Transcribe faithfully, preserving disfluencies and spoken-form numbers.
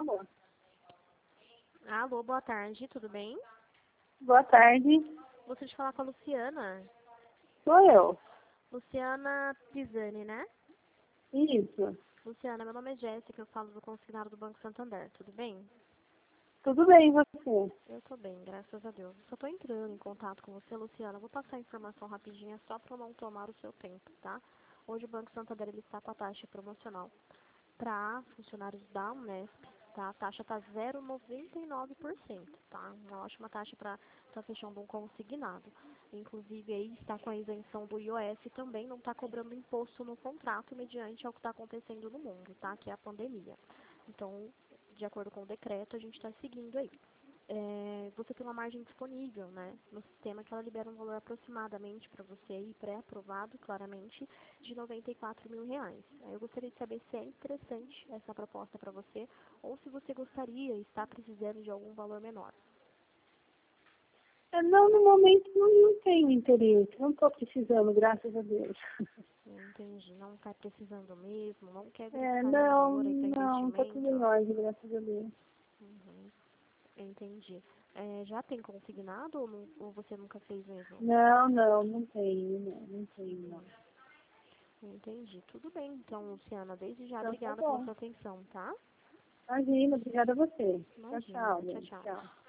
Alô? Alô, boa tarde, tudo bem? Boa tarde. Gostaria de falar com a Luciana. Sou eu. Luciana Pisani, né? Isso. Luciana, meu nome é Jéssica, eu falo do consignado do Banco Santander, tudo bem? Tudo bem, e você? Eu tô bem, graças a Deus. Só tô entrando em contato com você, Luciana. Vou passar a informação rapidinha só para não tomar o seu tempo, tá? Hoje o Banco Santander ele está com a taxa promocional para funcionários da Unesp, tá? A taxa tá zero vírgula noventa e nove por cento, tá? Uma ótima taxa para estar fechando um consignado. Inclusive aí está com a isenção do I O F também, não está cobrando imposto no contrato mediante ao que está acontecendo no mundo, tá? Que é a pandemia. Então, de acordo com o decreto, a gente está seguindo aí. É, você tem uma margem disponível, né, no sistema que ela libera um valor aproximadamente para você aí, pré-aprovado, claramente, de noventa e quatro mil reais. Aí eu gostaria de saber se é interessante essa proposta para você ou se você gostaria e está precisando de algum valor menor. É, não, no momento não, não tenho interesse. Não estou precisando, graças a Deus. Eu entendi, não está precisando mesmo, não quer É, gastar nenhum não, valor aí para não, está tudo em investimento. ordem, graças a Deus. Uhum, entendi. É, já tem consignado ou, não, ou você nunca fez mesmo? Não, não, não tenho, não, não tenho, não. Entendi. Tudo bem, então, Luciana. Desde já, Então tá obrigada pela bom. sua atenção, tá? Imagina, obrigada a você. Tchau, Imagina. tchau, Tchau, gente. tchau. Tchau.